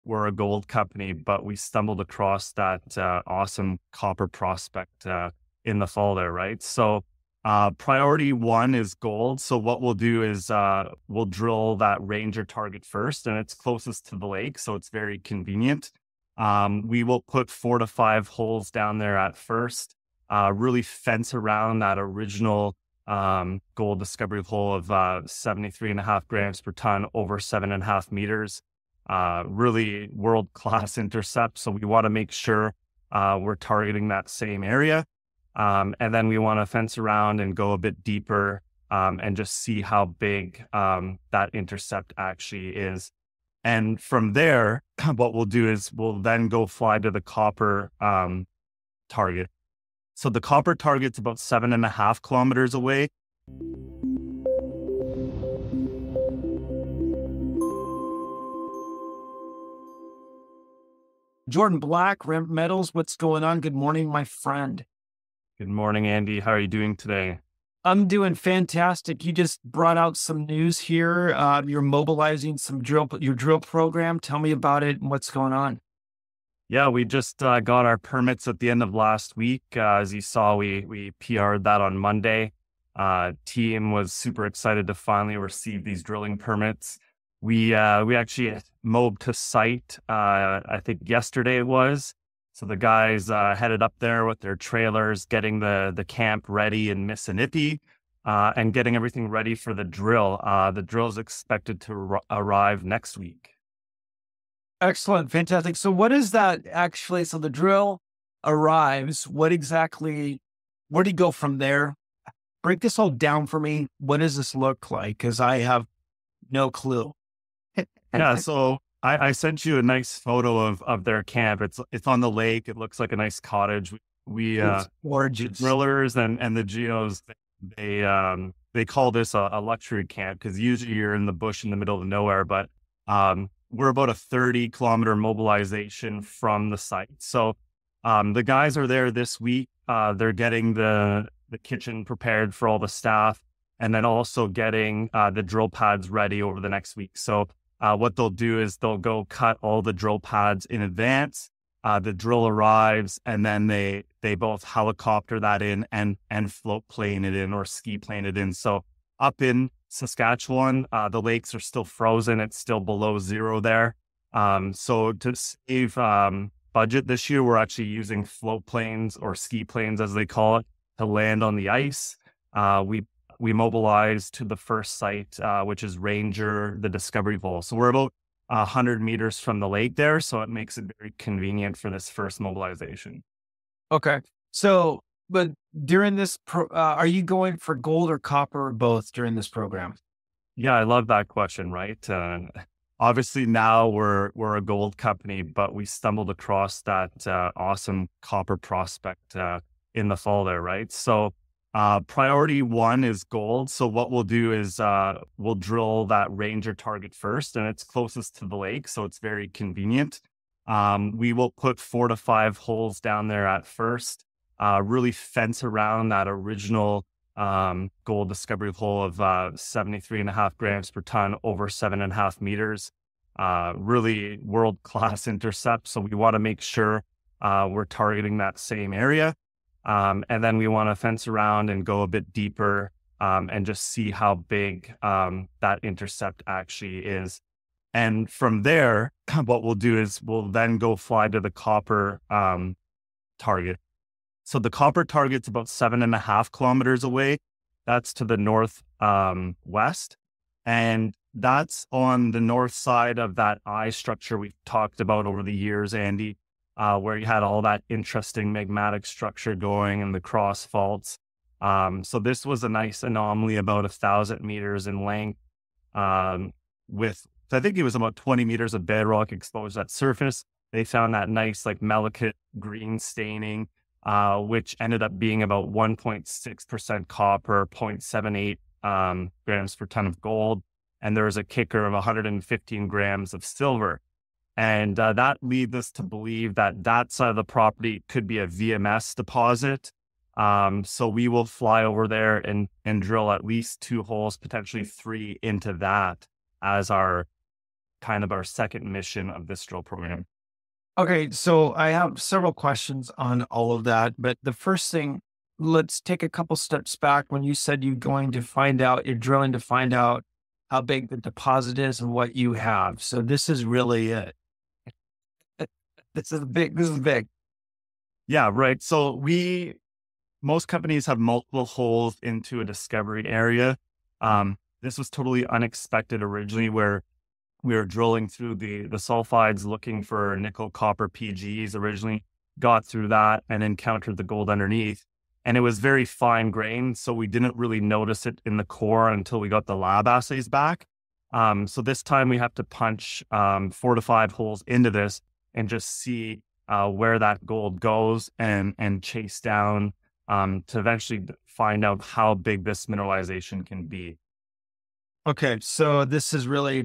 we're a gold company, but we stumbled across that awesome copper prospect in the fall there, right? So priority one is gold. So what we'll do is we'll drill that Ranger target first, and it's closest to the lake, so it's very convenient. We will put 4 to 5 holes down there at first, really fence around that original gold discovery hole of 73.5 grams per ton over 7.5 meters. Really world-class intercept. So we want to make sure we're targeting that same area. And then we want to fence around and go a bit deeper and just see how big that intercept actually is. And from there, what we'll do is we'll then go fly to the copper target. So the copper target's about 7.5 kilometers away. Jordan Black, Ramp Metals, what's going on? Good morning, my friend. Good morning, Andy. How are you doing today? I'm doing fantastic. You just brought out some news here. You're mobilizing your drill program. Tell me about it and what's going on. Yeah, we just got our permits at the end of last week. As you saw, we PR'd that on Monday. Team was super excited to finally receive these drilling permits. We actually mobbed to site, I think yesterday it was. So the guys headed up there with their trailers, getting the camp ready in Missinippi, and getting everything ready for the drill. The drill is expected to arrive next week. Excellent. Fantastic. So what is that actually? So the drill arrives. Where do you go from there? Break this all down for me. What does this look like? Because I have no clue. Yeah, so I sent you a nice photo of their camp. It's on the lake. It looks like a nice cottage. We It's the gorgeous. drillers and the geos, they call this a luxury camp because usually you're in the bush in the middle of nowhere. But we're about a 30-kilometer mobilization from the site. So the guys are there this week. They're getting the kitchen prepared for all the staff, and then also getting the drill pads ready over the next week. So what they'll do is they'll go cut all the drill pads in advance. The drill arrives, and then they both helicopter that in and float plane it in or ski plane it in. So up in Saskatchewan, the lakes are still frozen. It's still below zero there. So to save budget this year, we're actually using float planes or ski planes, as they call it, to land on the ice. We mobilized to the first site, which is Ranger, the discovery hole. So we're about 100 meters from the lake there. So it makes it very convenient for this first mobilization. Okay. So, but during this, are you going for gold or copper or both during this program? Yeah, I love that question, right? Obviously now we're a gold company, but we stumbled across that awesome copper prospect in the fall there, right? So priority one is gold. So what we'll do is we'll drill that Ranger target first, and it's closest to the lake, so it's very convenient. We will put 4 to 5 holes down there at first, really fence around that original gold discovery hole of 73.5 grams per ton over 7.5 meters. Really world-class intercept. So we want to make sure we're targeting that same area. And then we want to fence around and go a bit deeper and just see how big that intercept actually is. And from there, what we'll do is we'll then go fly to the copper target. So the copper target's about 7.5 kilometers away. That's to the north west. And that's on the north side of that eye structure we've talked about over the years, Andy, where you had all that interesting magmatic structure going and the cross faults. So this was a nice anomaly about 1,000 meters in length with, I think it was about 20 meters of bedrock exposed at surface. They found that nice like malachite green staining, which ended up being about 1.6% copper, 0.78 grams per ton of gold. And there was a kicker of 115 grams of silver. And that leads us to believe that that side of the property could be a VMS deposit. So we will fly over there and drill at least 2 holes, potentially 3 into that as our kind of our second mission of this drill program. Okay, so I have several questions on all of that, but the first thing, let's take a couple steps back. When you said you're drilling to find out how big the deposit is and what you have. So this is really it. This is big. Yeah, right. So most companies have multiple holes into a discovery area. This was totally unexpected originally, where we were drilling through the sulfides looking for nickel, copper, PGs originally, got through that and encountered the gold underneath. And it was very fine grained, so we didn't really notice it in the core until we got the lab assays back. So this time we have to punch 4 to 5 holes into this and just see where that gold goes and chase down to eventually find out how big this mineralization can be. Okay, so this is really,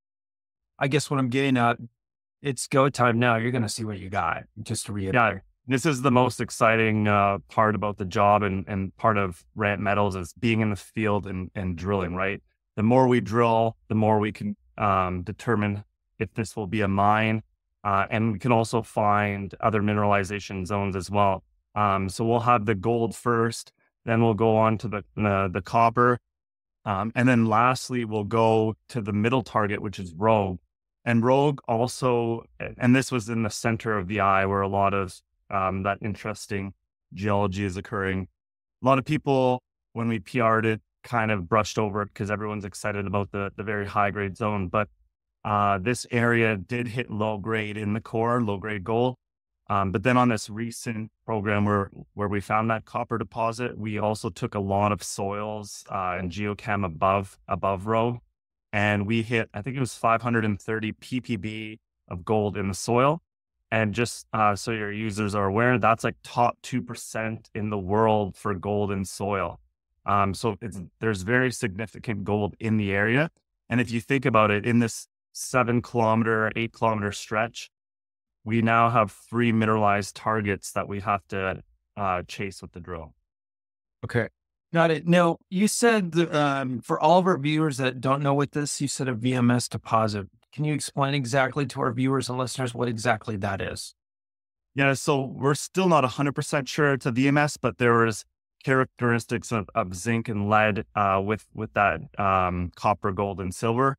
I guess what I'm getting at, it's go time now. You're going to see what you got, just to reiterate. Yeah, this is the most exciting part about the job and part of Rant Metals is being in the field and drilling, right? The more we drill, the more we can determine if this will be a mine. And we can also find other mineralization zones as well. So we'll have the gold first, then we'll go on to the copper. And then lastly, we'll go to the middle target, which is Rogue. And Rogue also, and this was in the center of the eye where a lot of that interesting geology is occurring. A lot of people, when we PR'd it, kind of brushed over it because everyone's excited about the very high grade zone. But this area did hit low grade in the core, low grade gold. But then on this recent program where we found that copper deposit, we also took a lot of soils and geochem above Rogue. And we hit, I think it was 530 ppb of gold in the soil. And just so your users are aware, that's like top 2% in the world for gold in soil. So there's very significant gold in the area. And if you think about it, in this 7-kilometer, 8-kilometer stretch, we now have 3 mineralized targets that we have to chase with the drill. Okay. Got it. Now, you said for all of our viewers that don't know what this, you said a VMS deposit. Can you explain exactly to our viewers and listeners what exactly that is? Yeah, so we're still not 100% sure it's a VMS, but there is characteristics of zinc and lead with that copper, gold, and silver.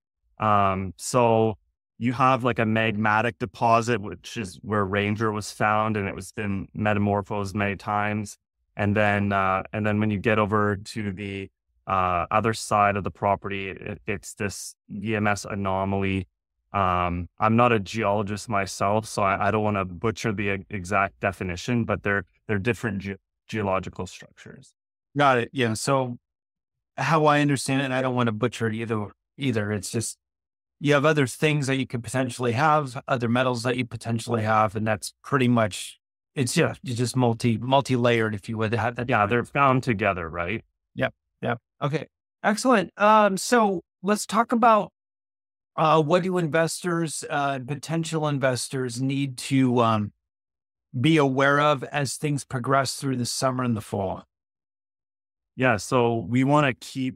So you have like a magmatic deposit, which is where Ranger was found, and it was been metamorphosed many times. And then when you get over to the other side of the property, it's this VMS anomaly. I'm not a geologist myself, so I don't want to butcher the exact definition, but they're different geological structures. Got it. Yeah. So how I understand it, and I don't want to butcher it either. It's just you have other things that you could potentially have, other metals that you potentially have, and that's pretty much it's just multi-layered, if you would have that. Yeah, they're found together, right? Yep. Yep. Okay. Excellent. So let's talk about what do investors, potential investors need to be aware of as things progress through the summer and the fall? Yeah, so we want to keep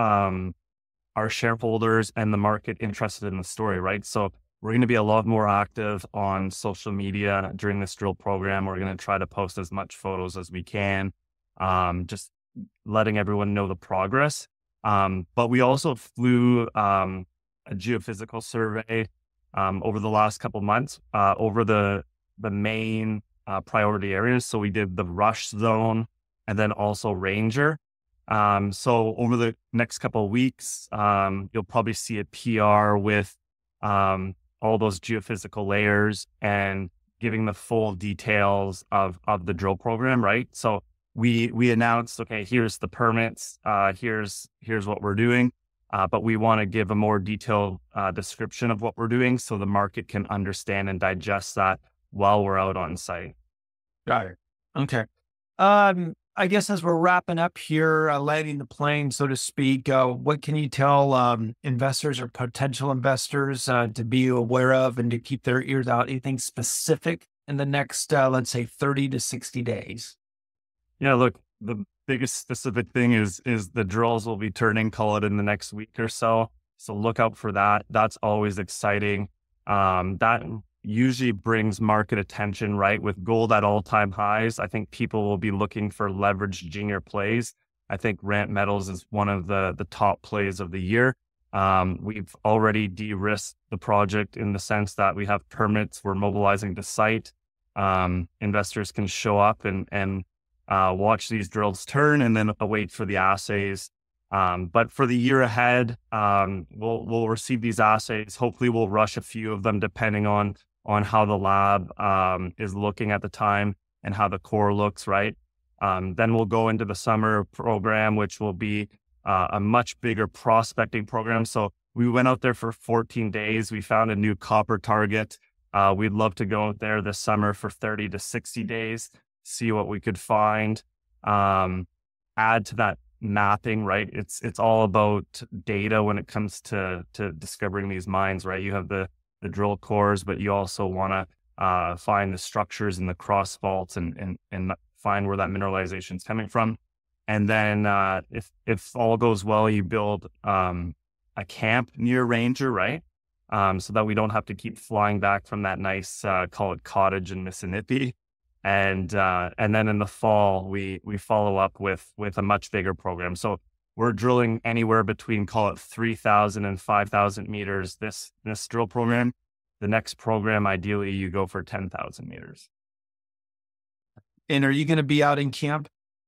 our shareholders and the market interested in the story, right? So we're going to be a lot more active on social media during this drill program. We're going to try to post as much photos as we can, just letting everyone know the progress. But we also flew a geophysical survey over the last couple of months over the main priority areas. So we did the Rush Zone and then also Ranger. So over the next couple of weeks, you'll probably see a PR with all those geophysical layers and giving the full details of the drill program, right? So we announced, okay, here's the permits, here's what we're doing, but we want to give a more detailed description of what we're doing so the market can understand and digest that while we're out on site. Got it. Okay. I guess as we're wrapping up here, landing the plane, so to speak, what can you tell investors or potential investors to be aware of and to keep their ears out? Anything specific in the next, let's say, 30 to 60 days? Yeah, look, the biggest specific thing is the drills will be turning, call it in the next week or so. So look out for that. That's always exciting. That usually brings market attention, right? With gold at all-time highs, I think people will be looking for leveraged junior plays. I think Ramp Metals is one of the top plays of the year. We've already de-risked the project in the sense that we have permits. We're mobilizing the site. Investors can show up and watch these drills turn and then wait for the assays. But for the year ahead, we'll receive these assays. Hopefully we'll rush a few of them depending on how the lab is looking at the time and how the core looks, right? Then we'll go into the summer program, which will be a much bigger prospecting program. So we went out there for 14 days. We found a new copper target. We'd love to go out there this summer for 30 to 60 days, see what we could find, add to that mapping, right? It's all about data when it comes to discovering these mines, right? You have the drill cores, but you also want to find the structures and the cross faults and find where that mineralization is coming from. And then if all goes well, you build a camp near Ranger, right? So that we don't have to keep flying back from that nice call it cottage in Missinippi. And then in the fall, we follow up with a much bigger program. So we're drilling anywhere between, call it 3,000 and 5,000 meters this drill program. The next program, ideally, you go for 10,000 meters. And are you going to be out in camp?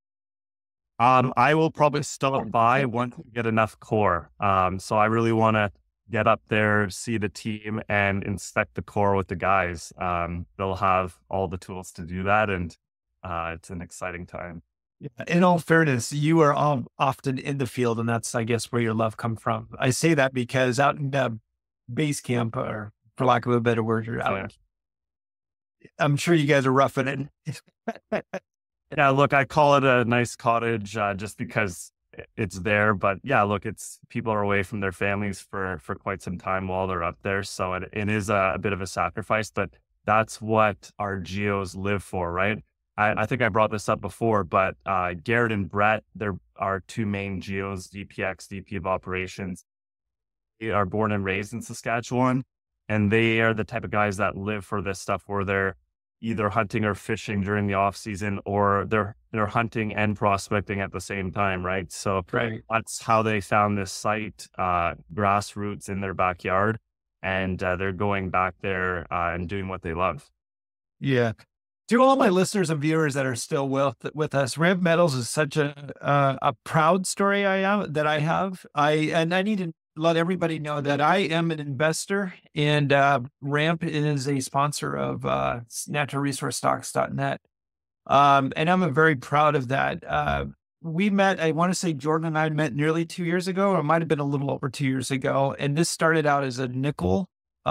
I will probably stop by once we get enough core. So I really want to get up there, see the team, and inspect the core with the guys. They'll have all the tools to do that, and it's an exciting time. Yeah. In all fairness, you are often in the field, and that's, I guess, where your love comes from. I say that because out in base camp, or for lack of a better word, you're out. I'm sure you guys are roughing it. Yeah, look, I call it a nice cottage just because it's there. But yeah, look, people are away from their families for quite some time while they're up there. So it is a bit of a sacrifice, but that's what our geos live for, right? I think I brought this up before, but Garrett and Brett, they're our two main geos, VPX, VP of Operations. They are born and raised in Saskatchewan, and they are the type of guys that live for this stuff where they're either hunting or fishing during the off season, or they're hunting and prospecting at the same time, right? So that's how they found this site, grassroots in their backyard, and they're going back there and doing what they love. Yeah. To all my listeners and viewers that are still with us, Ramp Metals is such a proud story I have. I need to let everybody know that I am an investor, and Ramp is a sponsor of naturalresourcestocks.net. And I'm very proud of that. We met, I want to say Jordan and I met nearly 2 years ago, or it might have been a little over 2 years ago. And this started out as a nickel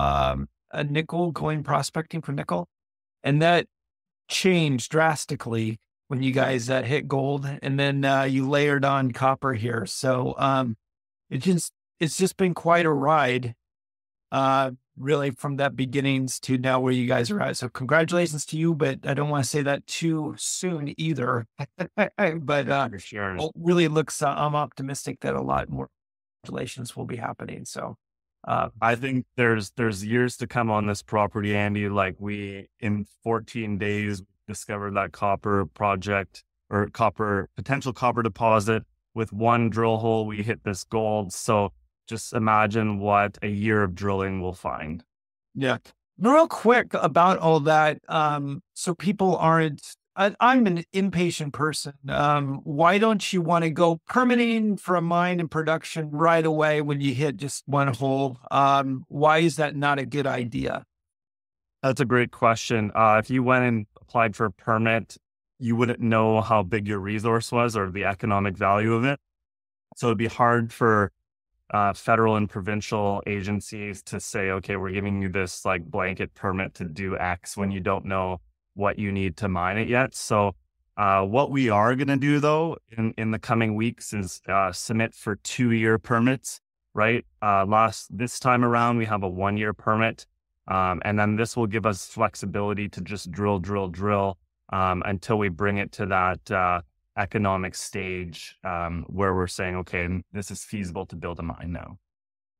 going prospecting for nickel. And that changed drastically when you guys hit gold, and then you layered on copper here. So it's just been quite a ride, really, from that beginnings to now where you guys are at. So congratulations to you, but I don't want to say that too soon either. But sure. It really looks, I'm optimistic that a lot more congratulations will be happening. So I think there's years to come on this property, Andy. Like in 14 days, discovered that copper project or potential copper deposit. With one drill hole, we hit this gold. So just imagine what a year of drilling will find. Yeah. Real quick about all that. So people aren't, I'm an impatient person. Why don't you want to go permitting for a mine and production right away when you hit just one hole? Why is that not a good idea? That's a great question. If you went and applied for a permit, you wouldn't know how big your resource was or the economic value of it. So it'd be hard for federal and provincial agencies to say, okay, we're giving you this like blanket permit to do X when you don't know what you need to mine it yet. So what we are going to do though in the coming weeks is submit for 2-year permits, right? This time around, we have a 1-year permit. And then this will give us flexibility to just drill until we bring it to that economic stage where we're saying, okay, this is feasible to build a mine now.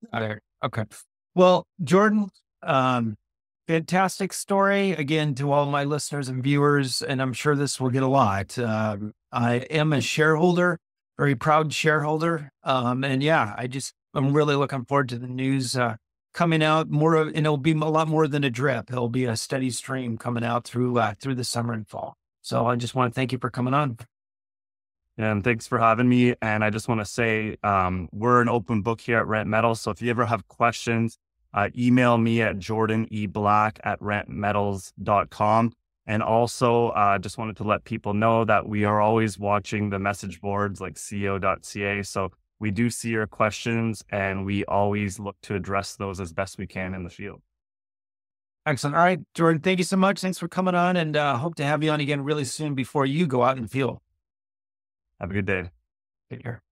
Okay. Okay. Well, Jordan, um, fantastic story again to all my listeners and viewers, and I'm sure this will get a lot. I am a shareholder, very proud shareholder, and yeah, I'm really looking forward to the news coming out more, and it'll be a lot more than a drip. It'll be a steady stream coming out through the summer and fall. So I just want to thank you for coming on. And thanks for having me. And I just want to say, we're an open book here at Rent Metals. So if you ever have questions, email me at jordaneblack@rentmetals.com. And also, just wanted to let people know that we are always watching the message boards like co.ca. So we do see your questions and we always look to address those as best we can in the field. Excellent. All right, Jordan, thank you so much. Thanks for coming on, and hope to have you on again really soon before you go out and field. Have a good day. Take care.